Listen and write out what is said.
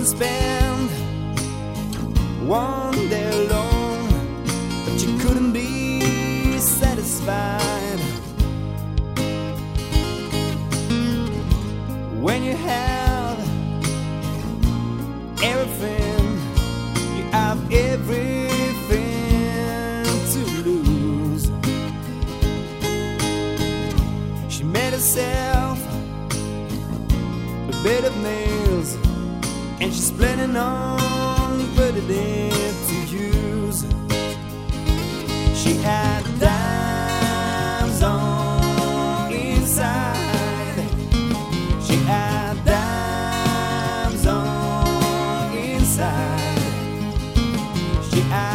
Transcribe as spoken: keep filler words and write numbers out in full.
couldn't spend one day alone, but you couldn't be satisfied when you had everything. You have everything to lose. She made herself a bed of nails, and she's planning on putting it to use. She had dimes on inside. She had dimes on inside. She had